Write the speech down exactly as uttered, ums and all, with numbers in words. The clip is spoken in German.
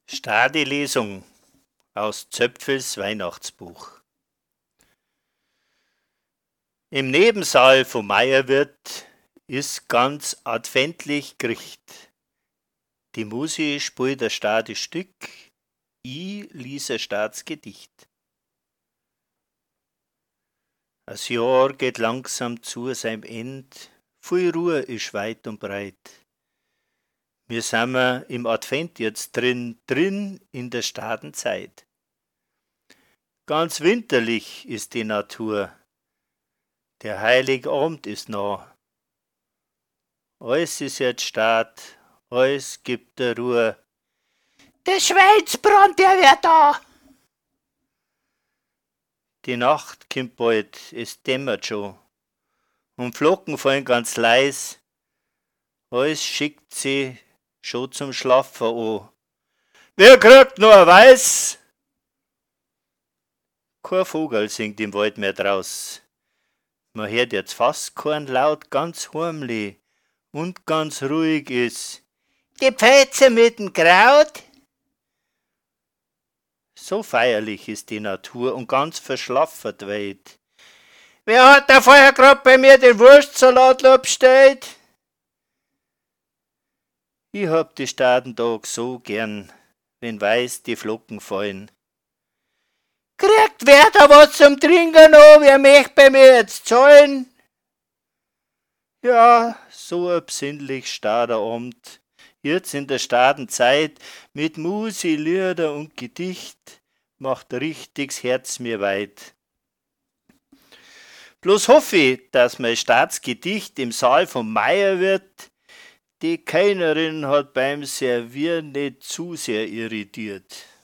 Stadi-Lesung aus Zöpfels Weihnachtsbuch. Im Nebensaal vom Meierwirt ist ganz adventlich gericht. Die Musi spielt ein Stadi-Stück, ich lies ein Staatsgedicht. Das Jahr geht langsam zu seinem End, viel Ruhe ist weit und breit. Wir sind im Advent jetzt drin, drin in der Stadenzeit. Ganz winterlich ist die Natur, der Heiligabend ist nah. Alles ist jetzt Stad, alles gibt der Ruhe. Der Schweinsbrand, der wär da! Die Nacht kommt bald, es dämmert schon. Und Flocken fallen ganz leis. Alles schickt sie schon zum Schlafen an. Wer kriegt nur ein Weiß? Kein Vogel singt im Wald mehr draus. Man hört jetzt fast keinen Laut, ganz heimlich und ganz ruhig ist. Die Pfälzer mit dem Kraut? So feierlich ist die Natur und ganz verschlaffert weit. Wer hat da vorher grad bei mir den Wurstsalat abgestellt? Ich hab die Stadentag so gern, wenn weiß die Flocken fallen. Kriegt wer da was zum Trinken noch? Wer möchte bei mir jetzt zahlen? Ja, so ein besinnlich Staderabend, jetzt in der Stadenzeit, mit Musi, Lieder und Gedicht, macht richtigs Herz mir weit. Bloß hoffe ich, dass mein Staatsgedicht im Saal vom Meierwirt die Kellnerin hat beim Servieren nicht zu sehr irritiert.